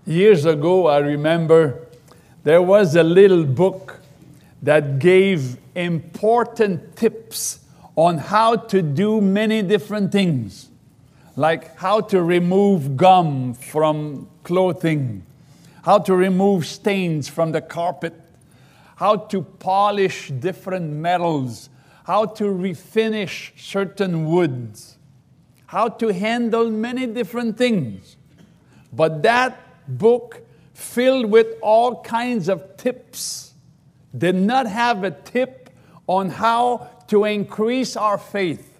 Years ago, I remember there was a little book that gave important tips on how to do many different things, like how to remove gum from clothing, how to remove stains from the carpet, how to polish different metals, how to refinish certain woods, how to handle many different things. But that book, filled with all kinds of tips, did not have a tip on how to increase our faith.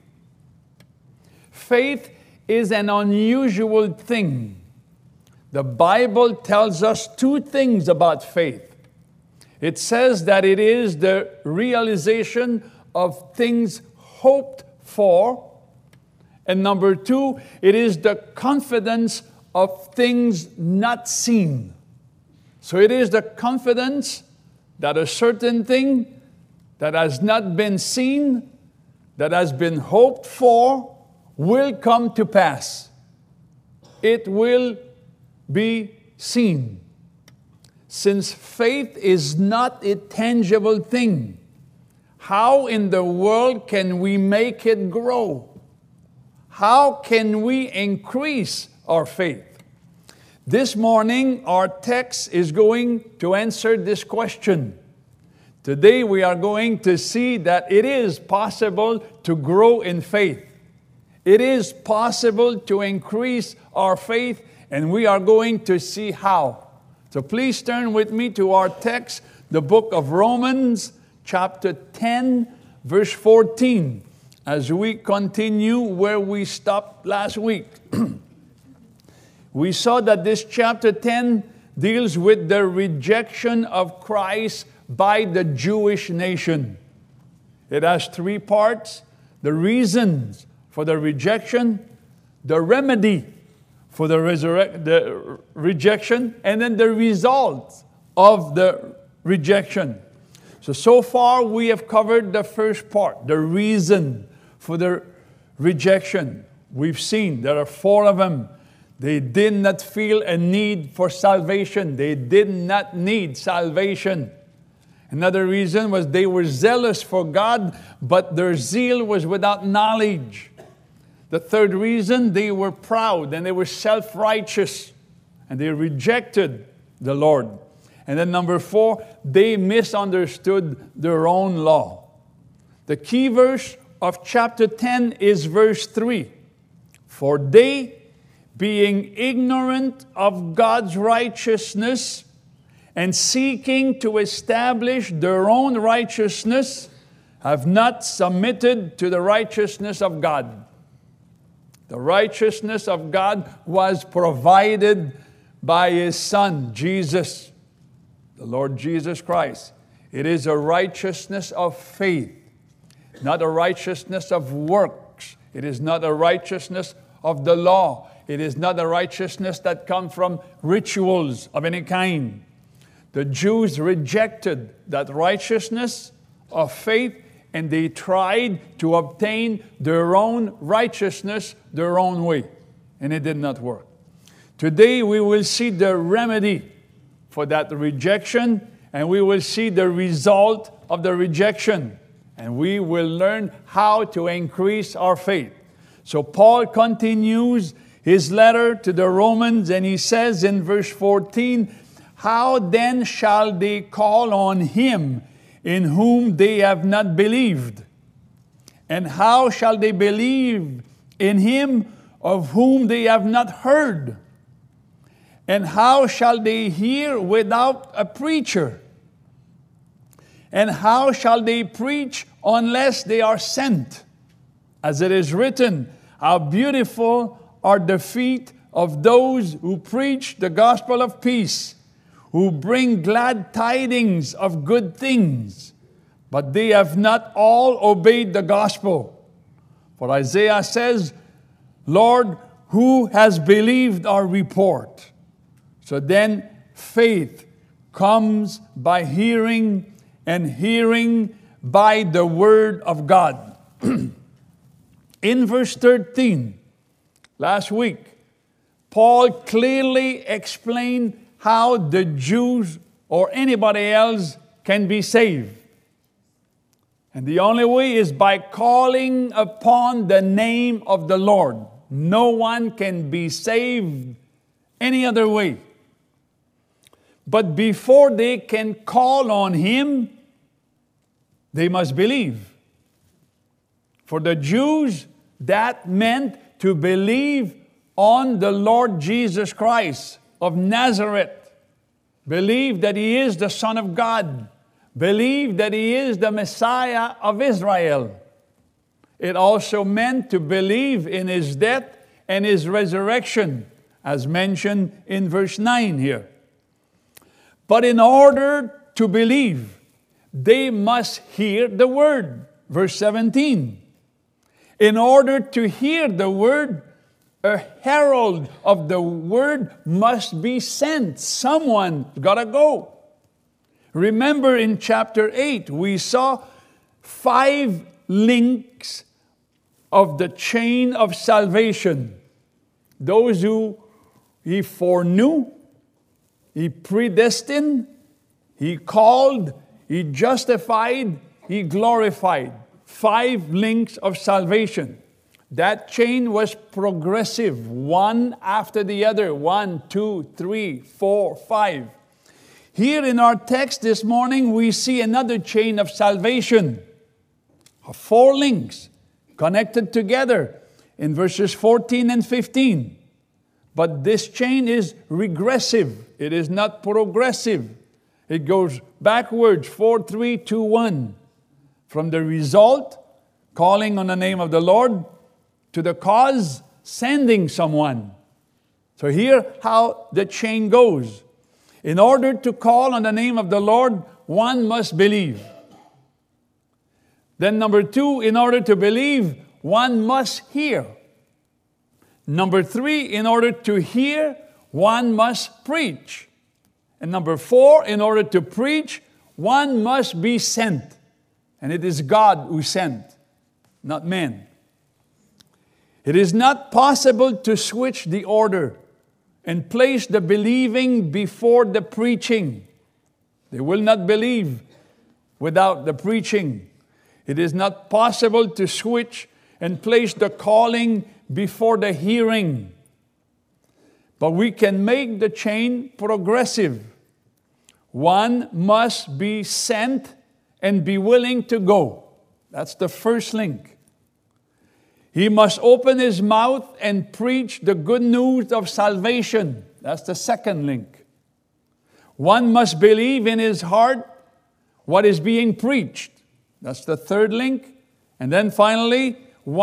Faith is an unusual thing. The Bible tells us two things about faith. It says that it is the realization of things hoped for. And number two, it is the confidence of things not seen. So it is the confidence that a certain thing that has not been seen, that has been hoped for, will come to pass. It will be seen. Since faith is not a tangible thing, how in the world can we make it grow? How can we increase our faith? This morning, our text is going to answer this question. Today, we are going to see that it is possible to grow in faith. It is possible to increase our faith, and we are going to see how. So please turn with me to our text, the book of Romans, chapter 10, verse 14, as we continue where we stopped last week. We saw that this chapter 10 deals with the rejection of Christ by the Jewish nation. It has three parts: the reasons for the rejection, the remedy for the rejection, and then the results of the rejection. So far we have covered the first part, the reason for the rejection. We've seen there are four of them. They did not feel a need for salvation. They did not need salvation. Another reason was they were zealous for God, but their zeal was without knowledge. The third reason, they were proud and they were self-righteous and they rejected the Lord. And then number four, they misunderstood their own law. The key verse of chapter 10 is verse 3. For they, being ignorant of God's righteousness and seeking to establish their own righteousness, have not submitted to the righteousness of God. The righteousness of God was provided by His Son, Jesus, the Lord Jesus Christ. It is a righteousness of faith, not a righteousness of works. It is not a righteousness of the law. It is not a righteousness that comes from rituals of any kind. The Jews rejected that righteousness of faith, and they tried to obtain their own righteousness their own way, and it did not work. Today we will see the remedy for that rejection, and we will see the result of the rejection, and we will learn how to increase our faith. So Paul continues his letter to the Romans, and he says in verse 14, how then shall they call on Him in whom they have not believed? And how shall they believe in Him of whom they have not heard? And how shall they hear without a preacher? And how shall they preach unless they are sent? As it is written, how beautiful are the feet of those who preach the gospel of peace, who bring glad tidings of good things. But they have not all obeyed the gospel. For Isaiah says, Lord, who has believed our report? So then faith comes by hearing, and hearing by the word of God. In verse 13, last week, Paul clearly explained how the Jews or anybody else can be saved. And the only way is by calling upon the name of the Lord. No one can be saved any other way. But before they can call on Him, they must believe. For the Jews, that meant to believe on the Lord Jesus Christ of Nazareth. Believe that He is the Son of God. Believe that He is the Messiah of Israel. It also meant to believe in His death and His resurrection, as mentioned in verse 9 here. But in order to believe, they must hear the word. Verse 17. In order to hear the word, a herald of the word must be sent. Someone's got to go. Remember in chapter 8, we saw 5 links of the chain of salvation. Those who He foreknew, He predestined, He called, He justified, He glorified. 5 links of salvation. That chain was progressive, one after the other. 1, 2, 3, 4, 5. Here in our text this morning, we see another chain of salvation. 4 links connected together in verses 14 and 15. But this chain is regressive. It is not progressive. It goes backwards, 4, 3, 2, 1. From the result, calling on the name of the Lord, to the cause, sending someone. So here how the chain goes. In order to call on the name of the Lord, one must believe. Then number 2, in order to believe, one must hear. Number 3, in order to hear, one must preach. And number 4, in order to preach, one must be sent. And it is God who sent, not men. It is not possible to switch the order and place the believing before the preaching. They will not believe without the preaching. It is not possible to switch and place the calling before the hearing. But we can make the chain progressive. One must be sent and be willing to go. That's the first link. He must open his mouth and preach the good news of salvation. That's the second link. One must believe in his heart what is being preached. That's the third link. And then finally,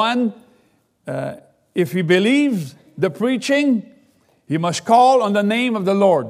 if he believes the preaching, he must call on the name of the Lord.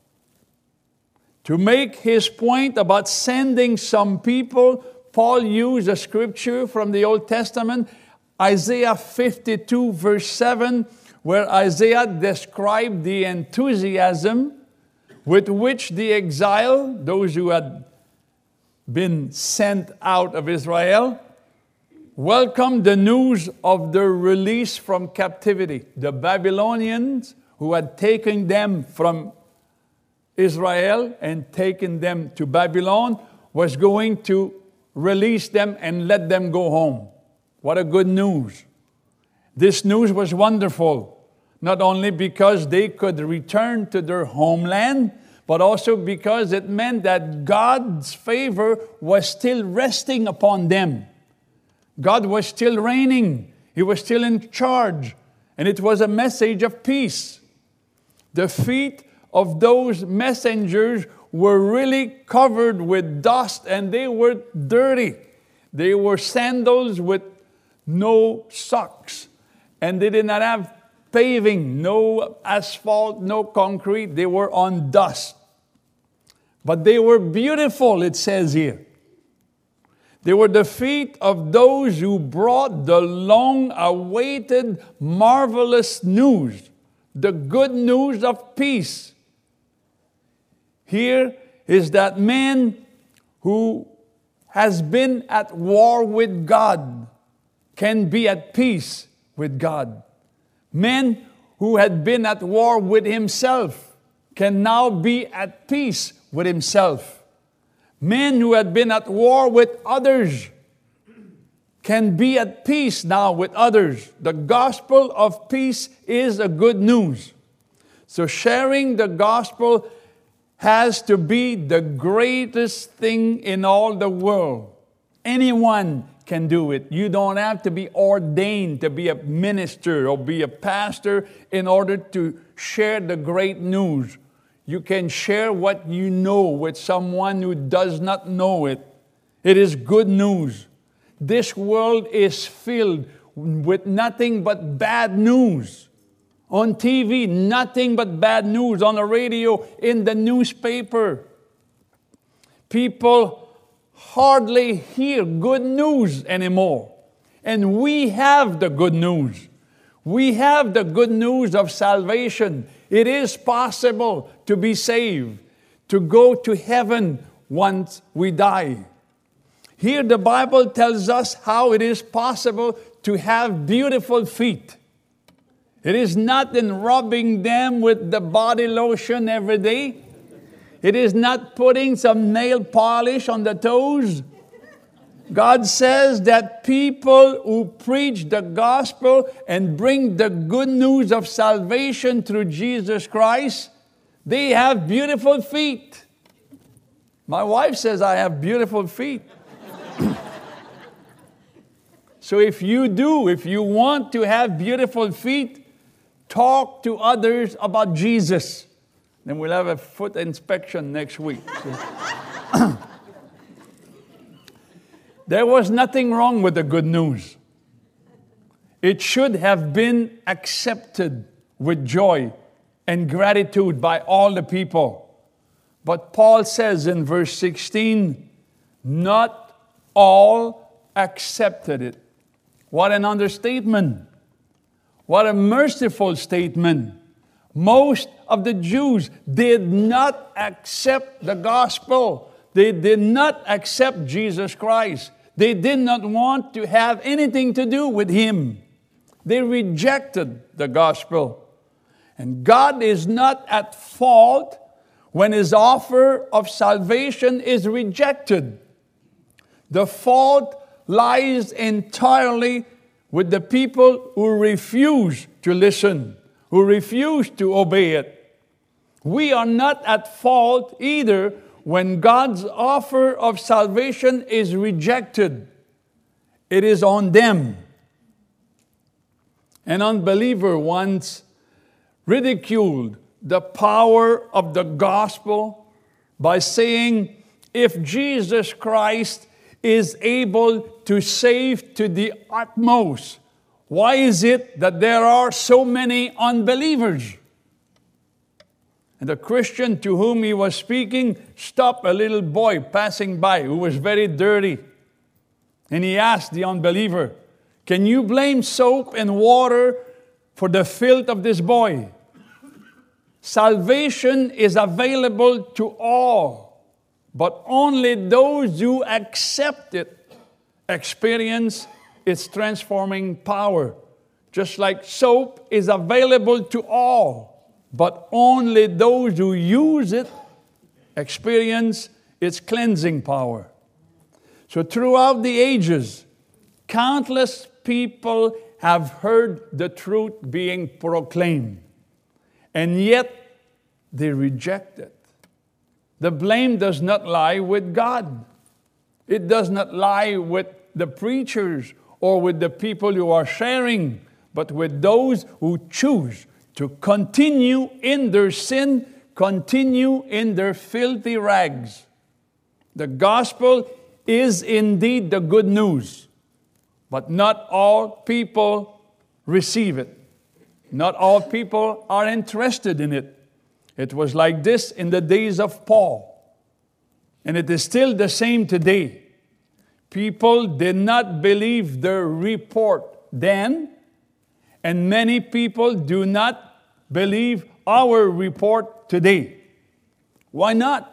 To make his point about sending some people, Paul used a scripture from the Old Testament, Isaiah 52 verse 7, where Isaiah described the enthusiasm with which the exile, those who had been sent out of Israel, welcomed the news of their release from captivity. The Babylonians who had taken them from Israel and taken them to Babylon was going to release them and let them go home. What a good news. This news was wonderful, not only because they could return to their homeland, but also because it meant that God's favor was still resting upon them. God was still reigning. He was still in charge. And it was a message of peace. The feet of those messengers were really covered with dust and they were dirty. They were sandals with no socks. And they did not have paving, no asphalt, no concrete. They were on dust. But they were beautiful, it says here. They were the feet of those who brought the long-awaited, marvelous news, the good news of peace. Here is that man who has been at war with God can be at peace with God. Men who had been at war with himself can now be at peace with himself. Men who had been at war with others can be at peace now with others. The gospel of peace is a good news. So sharing the gospel has to be the greatest thing in all the world. Anyone can do it. You don't have to be ordained to be a minister or be a pastor in order to share the great news. You can share what you know with someone who does not know it. It is good news. This world is filled with nothing but bad news. On TV, nothing but bad news. On the radio, in the newspaper. People hardly hear good news anymore. And we have the good news. We have the good news of salvation. It is possible to be saved, to go to heaven once we die. Here the Bible tells us how it is possible to have beautiful feet. It is not in rubbing them with the body lotion every day. It is not putting some nail polish on the toes. God says that people who preach the gospel and bring the good news of salvation through Jesus Christ, they have beautiful feet. My wife says I have beautiful feet. So if you want to have beautiful feet, talk to others about Jesus. Then we'll have a foot inspection next week. So. There was nothing wrong with the good news. It should have been accepted with joy and gratitude by all the people. But Paul says in verse 16, not all accepted it. What an understatement. What a merciful statement. Most of the Jews did not accept the gospel. They did not accept Jesus Christ. They did not want to have anything to do with Him. They rejected the gospel. And God is not at fault when His offer of salvation is rejected. The fault lies entirely with the people who refuse to listen, who refuse to obey it. We are not at fault either when God's offer of salvation is rejected. It is on them. An unbeliever once ridiculed the power of the gospel by saying, if Jesus Christ is able to save to the utmost, why is it that there are so many unbelievers? And the Christian to whom he was speaking stopped a little boy passing by who was very dirty. And he asked the unbeliever, can you blame soap and water for the filth of this boy? Salvation is available to all, but only those who accept it experience its transforming power. Just like soap is available to all, but only those who use it experience its cleansing power. So throughout the ages, countless people have heard the truth being proclaimed, and yet they reject it. The blame does not lie with God. It does not lie with the preachers or with the people who are sharing, but with those who choose to continue in their sin, continue in their filthy rags. The gospel is indeed the good news, but not all people receive it. Not all people are interested in it. It was like this in the days of Paul, and it is still the same today. People did not believe their report then, and many people do not believe our report today. Why not?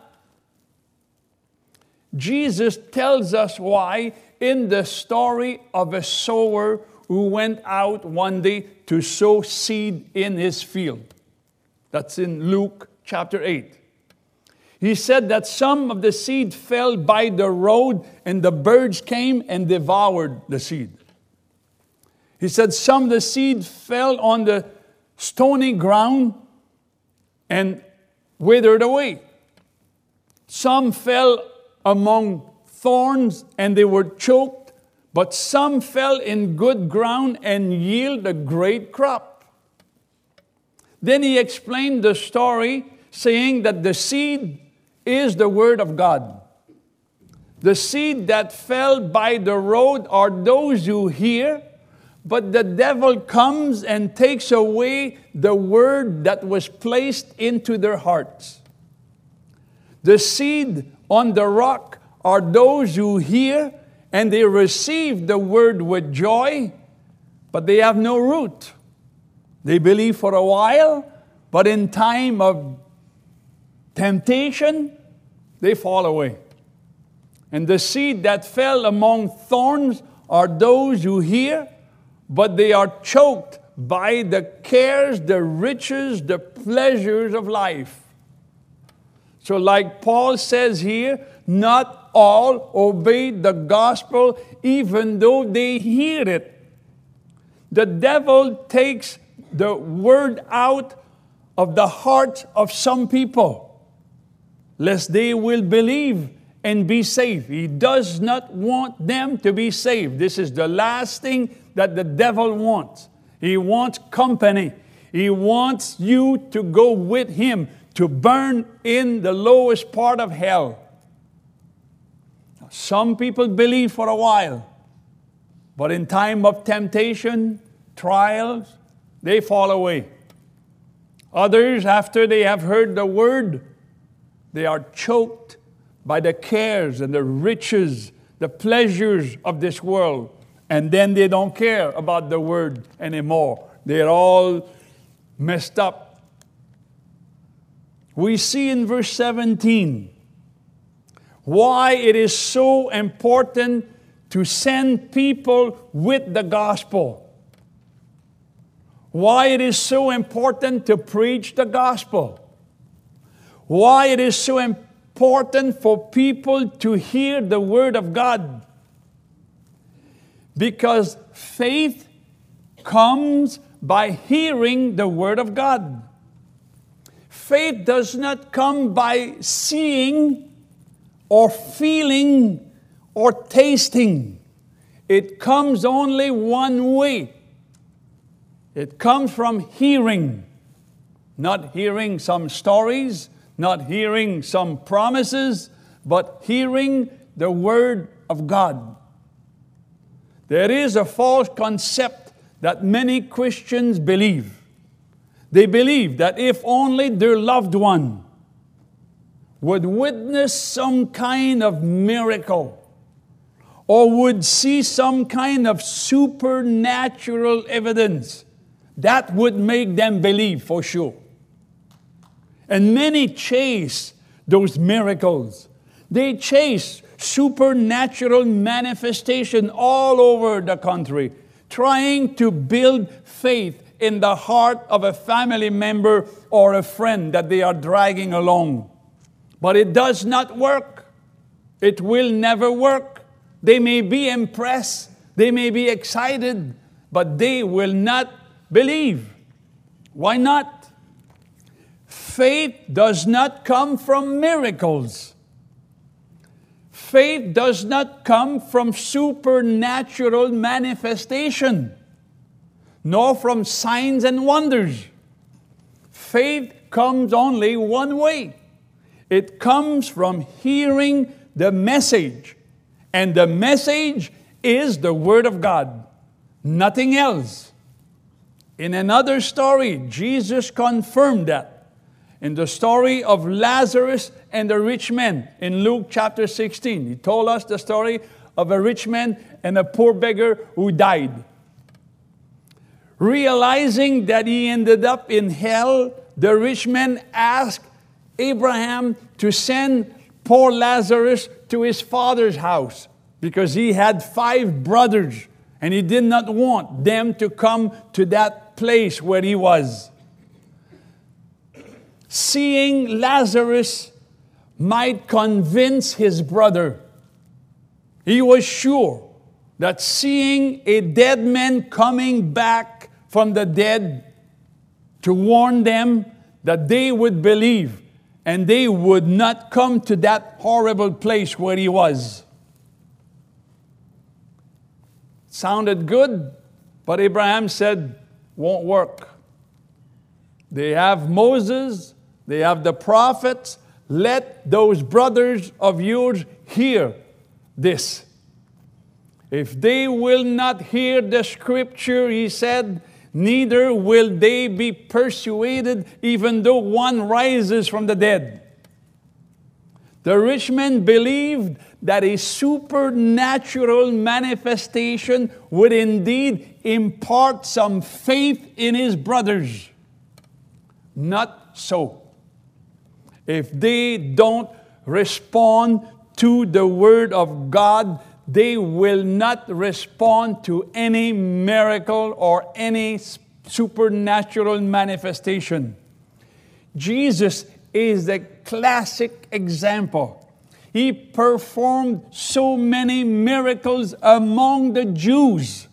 Jesus tells us why in the story of a sower who went out one day to sow seed in his field. That's in Luke chapter 8. He said that some of the seed fell by the road and the birds came and devoured the seed. He said some of the seed fell on the stony ground and withered away. Some fell among thorns and they were choked, but some fell in good ground and yielded a great crop. Then he explained the story, saying that the seed is the word of God. The seed that fell by the road are those who hear, but the devil comes and takes away the word that was placed into their hearts. The seed on the rock are those who hear and they receive the word with joy, but they have no root. They believe for a while, but in time of temptation, they fall away. And the seed that fell among thorns are those who hear, but they are choked by the cares, the riches, the pleasures of life. So like Paul says here, not all obey the gospel even though they hear it. The devil takes the word out of the hearts of some people, lest they will believe and be saved. He does not want them to be saved. This is the last thing that the devil wants. He wants company. He wants you to go with him, to burn in the lowest part of hell. Some people believe for a while, but in time of temptation, trials, they fall away. Others, after they have heard the word, they are choked by the cares and the riches, the pleasures of this world. And then they don't care about the word anymore. They're all messed up. We see in verse 17 why it is so important to send people with the gospel. Why it is so important to preach the gospel. Why it is so important for people to hear the word of God. Because faith comes by hearing the word of God. Faith does not come by seeing or feeling or tasting. It comes only one way. It comes from hearing. Not hearing some stories, not hearing some promises, but hearing the word of God. There is a false concept that many Christians believe. They believe that if only their loved one would witness some kind of miracle or would see some kind of supernatural evidence, that would make them believe for sure. And many chase those miracles. They chase supernatural manifestation all over the country, trying to build faith in the heart of a family member or a friend that they are dragging along. But it does not work. It will never work. They may be impressed, they may be excited, but they will not believe. Why not? Faith does not come from miracles. Faith does not come from supernatural manifestation, nor from signs and wonders. Faith comes only one way. It comes from hearing the message. And the message is the Word of God. Nothing else. In another story, Jesus confirmed that. In the story of Lazarus and the rich man in Luke chapter 16. He told us the story of a rich man and a poor beggar who died. Realizing that he ended up in hell, the rich man asked Abraham to send poor Lazarus to his father's house because he had 5 brothers And he did not want them to come to that place where he was. Seeing Lazarus might convince his brother. He was sure that seeing a dead man coming back from the dead to warn them that they would believe and they would not come to that horrible place where he was. Sounded good, but Abraham said, won't work. They have Moses, they have the prophets. Let those brothers of yours hear this. If they will not hear the scripture, he said, neither will they be persuaded, even though one rises from the dead. The rich man believed that a supernatural manifestation would indeed impart some faith in his brothers. Not so. If they don't respond to the word of God, they will not respond to any miracle or any supernatural manifestation. Jesus is the classic example. He performed so many miracles among the Jews,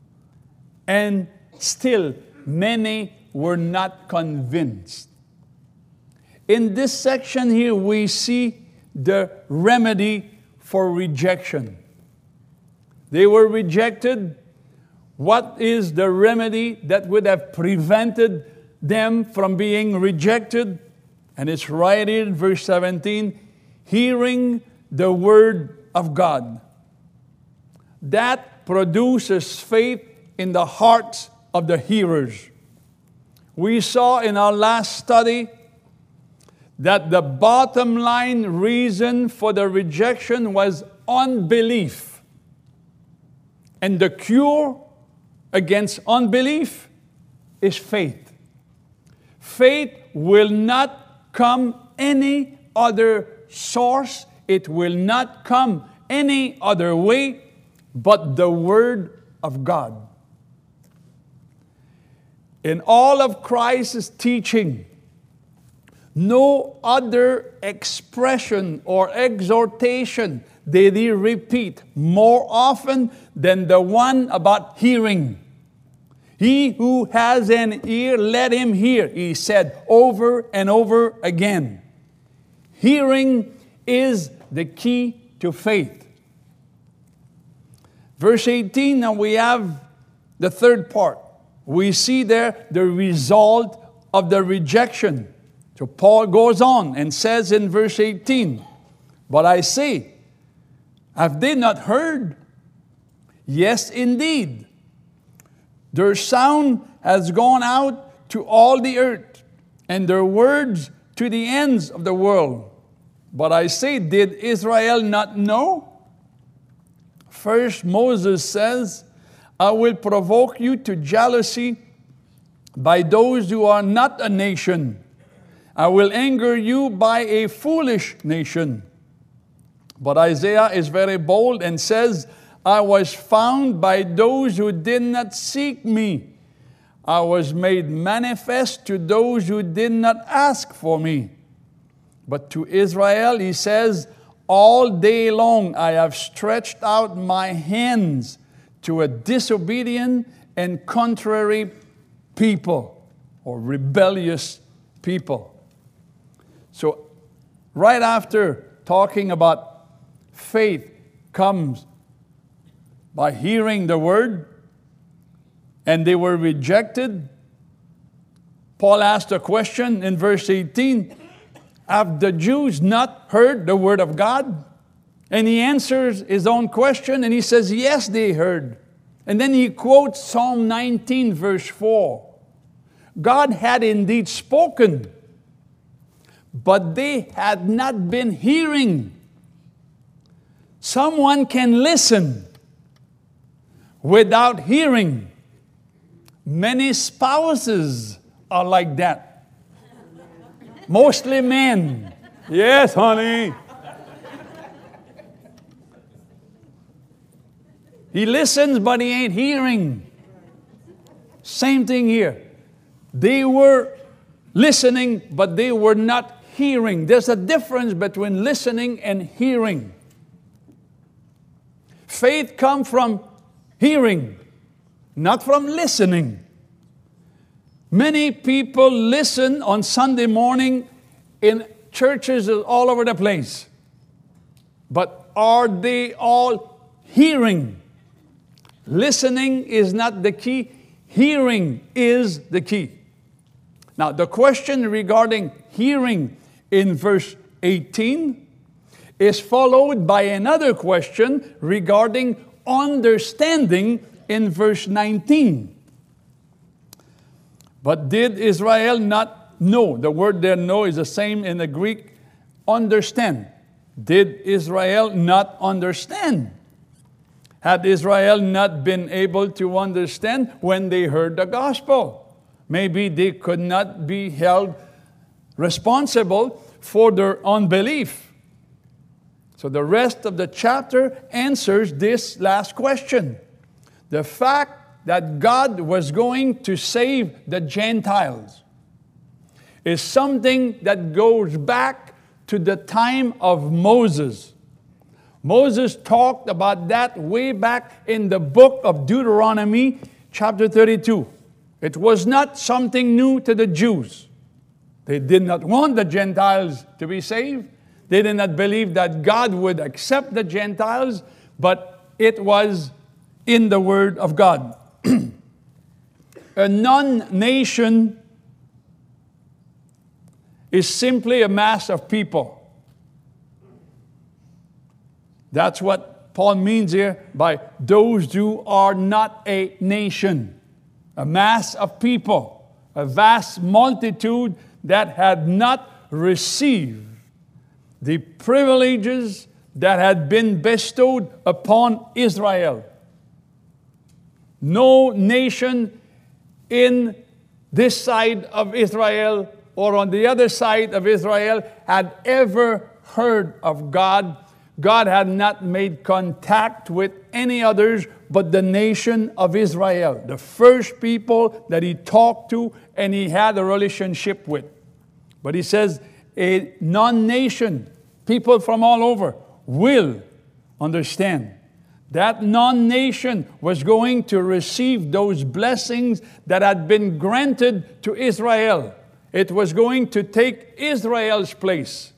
and still many were not convinced. In this section here, we see the remedy for rejection. They were rejected. What is the remedy that would have prevented them from being rejected? And it's right here in verse 17, hearing the word of God. That produces faith in the hearts of the hearers. We saw in our last study that the bottom line reason for the rejection was unbelief. And the cure against unbelief is faith. Faith will not come any other source. It will not come any other way but the Word of God. In all of Christ's teaching, no other expression or exhortation did he repeat more often than the one about hearing. He who has an ear, let him hear, he said over and over again. Hearing is the key to faith. Verse 18, now we have the third part. We see there the result of the rejection. So Paul goes on and says in verse 18, but I say, have they not heard? Yes, indeed. Their sound has gone out to all the earth, and their words to the ends of the world. But I say, did Israel not know? First, Moses says, I will provoke you to jealousy by those who are not a nation. I will anger you by a foolish nation. But Isaiah is very bold and says, I was found by those who did not seek me. I was made manifest to those who did not ask for me. But to Israel, he says, all day long I have stretched out my hands to a disobedient and contrary people, or rebellious people. So, right after talking about faith comes by hearing the word, and they were rejected. Paul asked a question in verse 18, have the Jews not heard the word of God? And he answers his own question, and he says, yes, they heard. And then he quotes Psalm 19, verse 4. God had indeed spoken, but they had not been hearing. Someone can listen without hearing. Many spouses are like that. Mostly men. Yes, honey. He listens, but he ain't hearing. Same thing here. They were listening, but they were not hearing. There's a difference between listening and hearing. Faith comes from hearing, not from listening. Many people listen on Sunday morning in churches all over the place. But are they all hearing? Listening is not the key. Hearing is the key. Now, the question regarding hearing in verse 18 is followed by another question regarding understanding in verse 19. But did Israel not know? The word there, know, is the same in the Greek, understand. Did Israel not understand? Had Israel not been able to understand when they heard the gospel? Maybe they could not be held responsible for their unbelief. So the rest of the chapter answers this last question. The fact that God was going to save the Gentiles is something that goes back to the time of Moses. Moses talked about that way back in the book of Deuteronomy, chapter 32. It was not something new to the Jews. They did not want the Gentiles to be saved. They did not believe that God would accept the Gentiles, but it was in the Word of God. A non-nation is simply a mass of people. That's what Paul means here by those who are not a nation. A mass of people, a vast multitude that had not received the privileges that had been bestowed upon Israel. No nation in this side of Israel or on the other side of Israel had ever heard of God. God had not made contact with any others but the nation of Israel, the first people that he talked to and he had a relationship with. But he says a non-nation, people from all over, will understand. That non-nation was going to receive those blessings that had been granted to Israel. It was going to take Israel's place.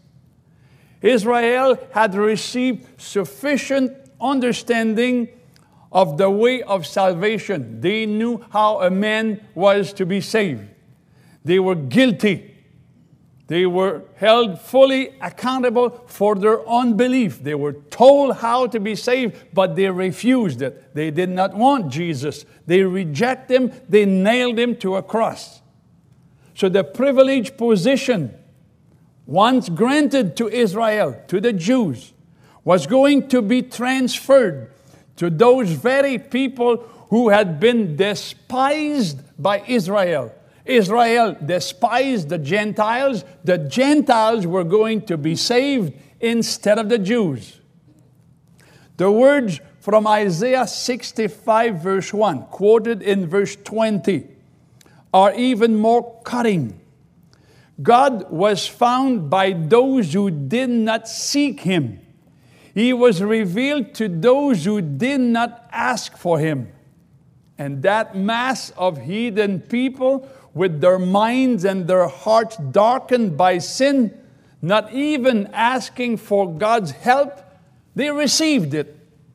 Israel had received sufficient understanding of the way of salvation. They knew how a man was to be saved. They were guilty. They were held fully accountable for their unbelief. They were told how to be saved, but they refused it. They did not want Jesus. They rejected him. They nailed him to a cross. So the privileged position once granted to Israel, to the Jews, was going to be transferred to those very people who had been despised by Israel. Israel despised the Gentiles. The Gentiles were going to be saved instead of the Jews. The words from Isaiah 65 verse 1, quoted in verse 20, are even more cutting. God was found by those who did not seek him. He was revealed to those who did not ask for him. And that mass of heathen people, with their minds and their hearts darkened by sin, not even asking for God's help, they received it.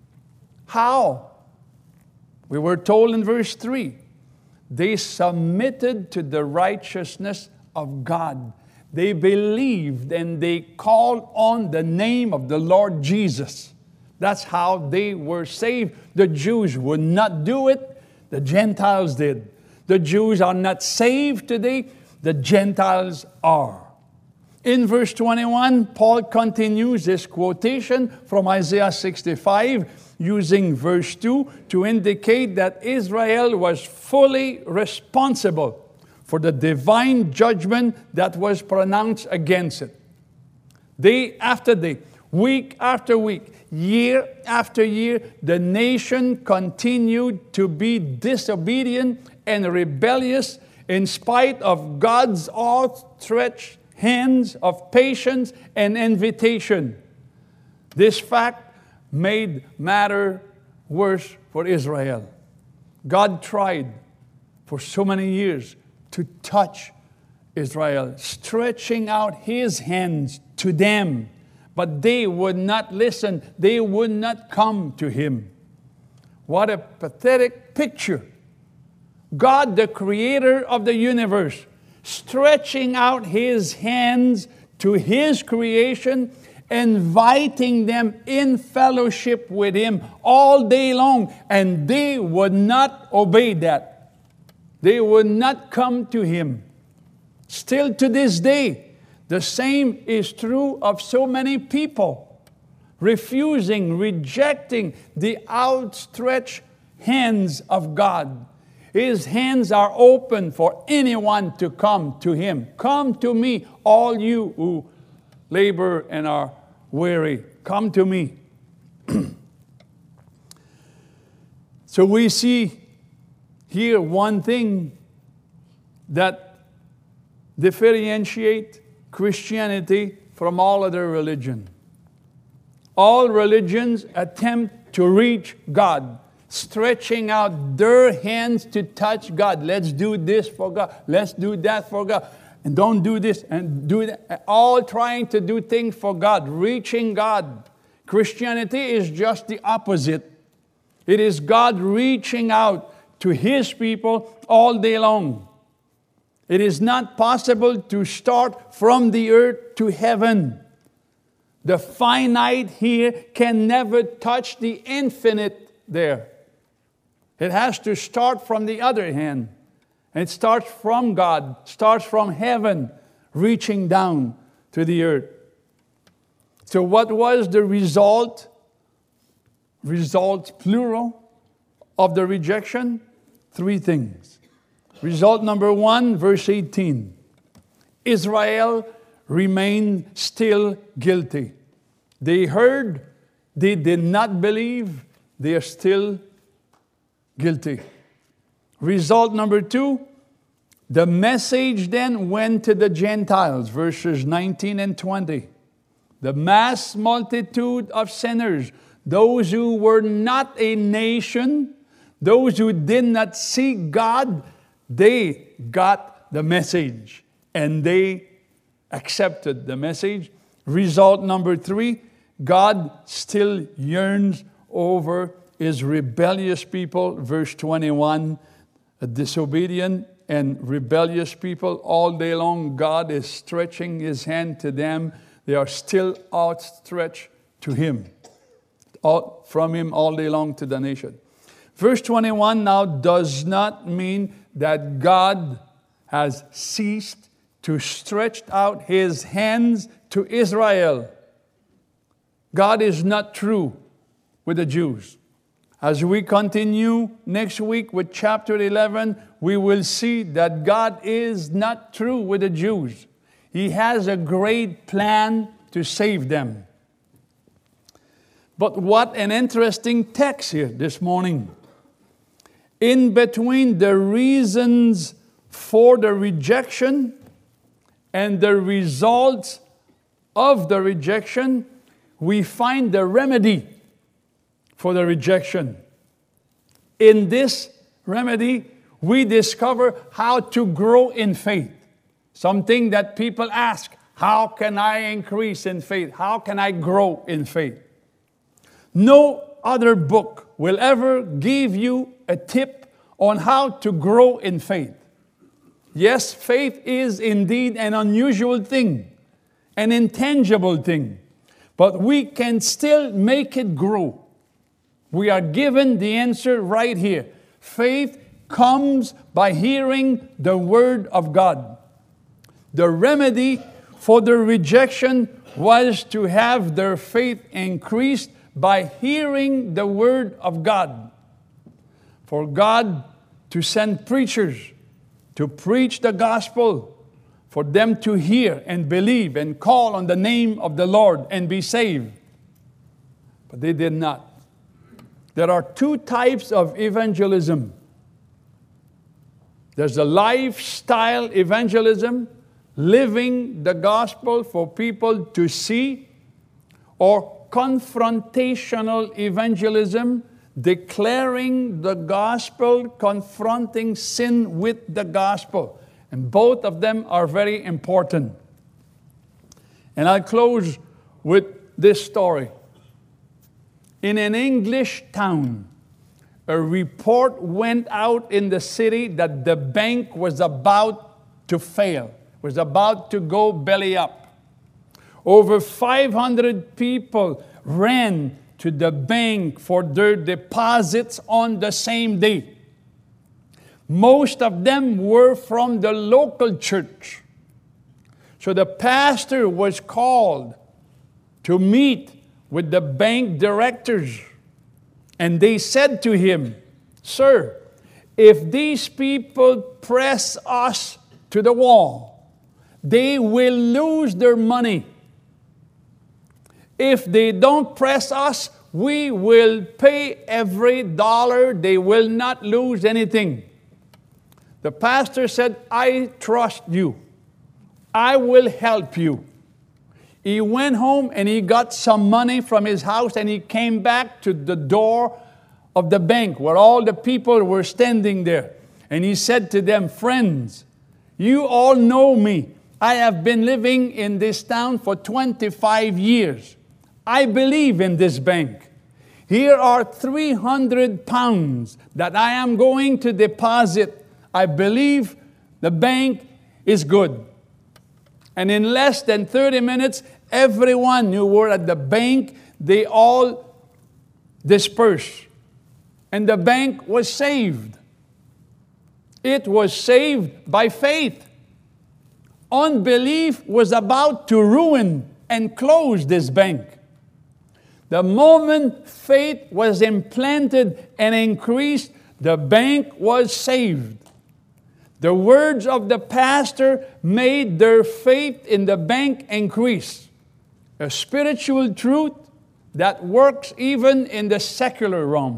How? We were told in verse 3, they submitted to the righteousness of God. They believed and they called on the name of the Lord Jesus. That's how they were saved. The Jews would not do it. The Gentiles did. The Jews are not saved today. The Gentiles are. In verse 21, Paul continues this quotation from Isaiah 65, using verse 2 to indicate that Israel was fully responsible for the divine judgment that was pronounced against it. Day after day, Week after week, year after year, the nation continued to be disobedient and rebellious in spite of God's outstretched hands of patience and invitation. This fact made matter worse for Israel. God tried for so many years to touch Israel, stretching out His hands to them. But they would not listen. They would not come to Him. What a pathetic picture. God, the creator of the universe, stretching out His hands to His creation, inviting them in fellowship with Him all day long. And they would not obey that. They would not come to Him. Still to this day, the same is true of so many people, refusing, rejecting the outstretched hands of God. His hands are open for anyone to come to Him. Come to me, all you who labor and are weary. Come to me. So we see here one thing that differentiates Christianity from all other religion. All religions attempt to reach God, stretching out their hands to touch God. Let's do this for God. Let's do that for God. And don't do this and do that. All trying to do things for God, reaching God. Christianity is just the opposite. It is God reaching out to His people all day long. It is not possible to start from the earth to heaven. The finite here can never touch the infinite there. It has to start from the other hand. It starts from God, starts from heaven, reaching down to the earth. So what was the result? Results, plural, of the rejection? 3 things. Result number 1, verse 18. Israel remained still guilty. They heard, they did not believe, they are still guilty. Result number 2, the message then went to the Gentiles, verses 19 and 20. The mass multitude of sinners, those who were not a nation, those who did not seek God, they got the message and they accepted the message. Result number 3, God still yearns over His rebellious people. Verse 21, a disobedient and rebellious people all day long. God is stretching His hand to them. They are still outstretched to Him, from Him all day long to the nation. Verse 21 now does not mean that God has ceased to stretch out His hands to Israel. God is not true with the Jews. As we continue next week with chapter 11, we will see that God is not true with the Jews. He has a great plan to save them. But what an interesting text here this morning. In between the reasons for the rejection and the results of the rejection, we find the remedy for the rejection. In this remedy, we discover how to grow in faith. Something that people ask, how can I increase in faith? How can I grow in faith? No other book will ever give you a tip on how to grow in faith. Yes, faith is indeed an unusual thing, an intangible thing, but we can still make it grow. We are given the answer right here. Faith comes by hearing the Word of God. The remedy for the rejection was to have their faith increased by hearing the Word of God. For God to send preachers to preach the gospel, for them to hear and believe and call on the name of the Lord and be saved. But they did not. There are two types of evangelism. There's the lifestyle evangelism, living the gospel for people to see, or confrontational evangelism, declaring the gospel, confronting sin with the gospel. And both of them are very important. And I'll close with this story. In an English town, a report went out in the city that the bank was about to fail, was about to go belly up. Over 500 people ran to the bank for their deposits on the same day. Most of them were from the local church. So the pastor was called to meet with the bank directors. And they said to him, "Sir, if these people press us to the wall, they will lose their money. If they don't press us, we will pay every dollar. They will not lose anything." The pastor said, "I trust you. I will help you." He went home and he got some money from his house and he came back to the door of the bank where all the people were standing there. And he said to them, "Friends, you all know me. I have been living in this town for 25 years. I believe in this bank. Here are 300 pounds that I am going to deposit. I believe the bank is good." And in less than 30 minutes, everyone who were at the bank, they all dispersed. And the bank was saved. It was saved by faith. Unbelief was about to ruin and close this bank. The moment faith was implanted and increased, the bank was saved. The words of the pastor made their faith in the bank increase. A spiritual truth that works even in the secular realm.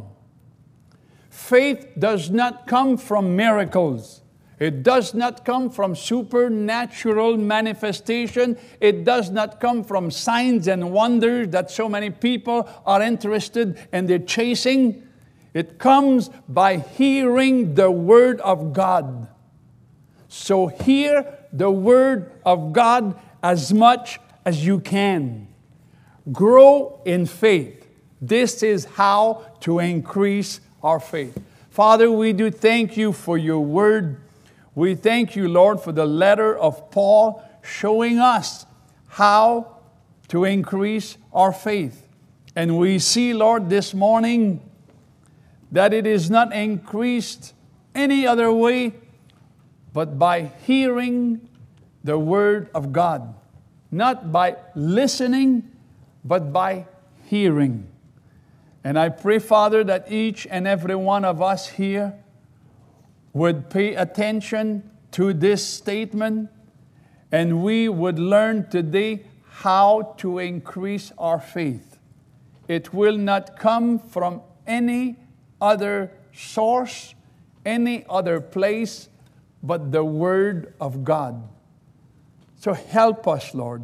Faith does not come from miracles. It does not come from supernatural manifestation. It does not come from signs and wonders that so many people are interested and they're chasing. It comes by hearing the Word of God. So hear the Word of God as much as you can. Grow in faith. This is how to increase our faith. Father, we do thank you for your Word. We thank you, Lord, for the letter of Paul showing us how to increase our faith. And we see, Lord, this morning that it is not increased any other way but by hearing the Word of God. Not by listening, but by hearing. And I pray, Father, that each and every one of us here would pay attention to this statement, and we would learn today how to increase our faith. It will not come from any other source, any other place, but the Word of God. So help us, Lord,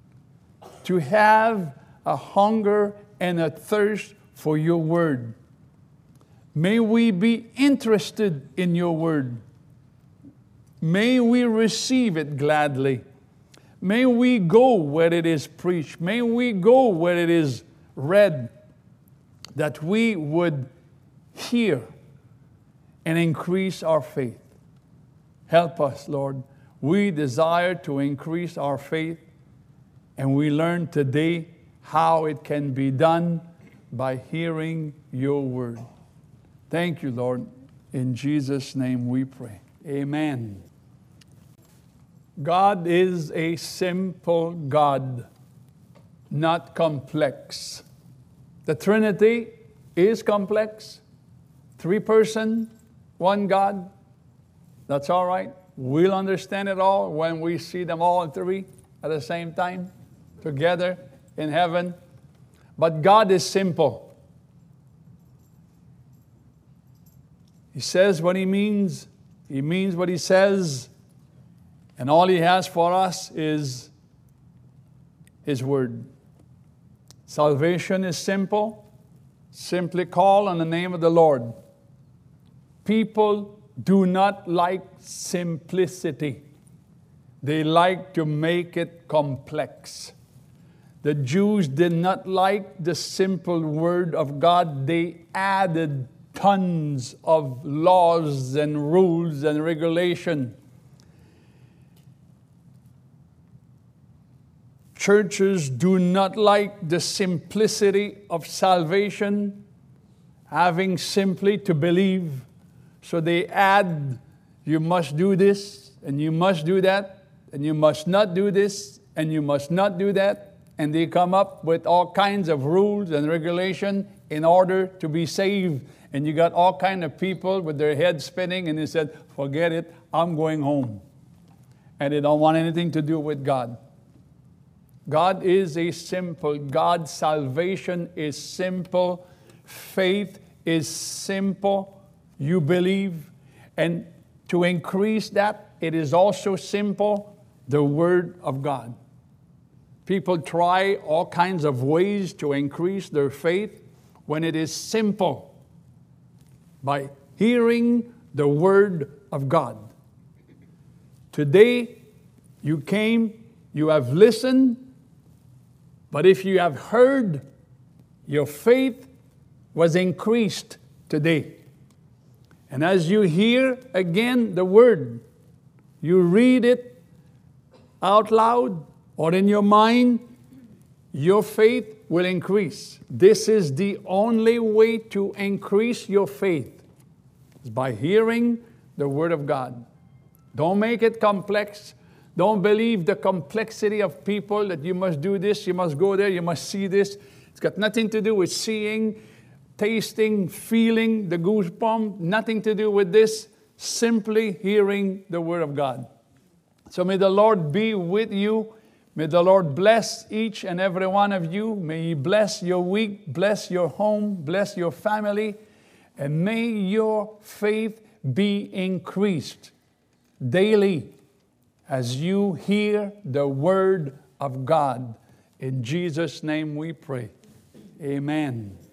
to have a hunger and a thirst for your Word. May we be interested in your Word. May we receive it gladly. May we go where it is preached. May we go where it is read, that we would hear and increase our faith. Help us, Lord. We desire to increase our faith, and we learn today how it can be done by hearing your Word. Thank you, Lord. In Jesus' name we pray. Amen. God is a simple God, not complex. The Trinity is complex. 3 persons, 1 God. That's all right. We'll understand it all when we see them all 3 at the same time, together in heaven. But God is simple. He says what He means what He says, and all He has for us is His Word. Salvation is simple. Simply call on the name of the Lord. People do not like simplicity. They like to make it complex. The Jews did not like the simple Word of God. They added tons of laws and rules and regulation. Churches do not like the simplicity of salvation, having simply to believe. So they add, you must do this, and you must do that, and you must not do this, and you must not do that. And they come up with all kinds of rules and regulation in order to be saved. And you got all kinds of people with their heads spinning, and they said, forget it, I'm going home. And they don't want anything to do with God. God is a simple God. Salvation is simple. Faith is simple. You believe. And to increase that, it is also simple, the Word of God. People try all kinds of ways to increase their faith when it is simple, by hearing the Word of God. Today, you came, you have listened, but if you have heard, your faith was increased today. And as you hear again the Word, you read it out loud or in your mind, your faith will increase. This is the only way to increase your faith, is by hearing the Word of God. Don't make it complex. Don't believe the complexity of people that you must do this, you must go there, you must see this. It's got nothing to do with seeing, tasting, feeling the goosebump. Nothing to do with this. Simply hearing the Word of God. So may the Lord be with you. May the Lord bless each and every one of you. May He bless your week, bless your home, bless your family. And may your faith be increased daily as you hear the Word of God. In Jesus' name we pray. Amen.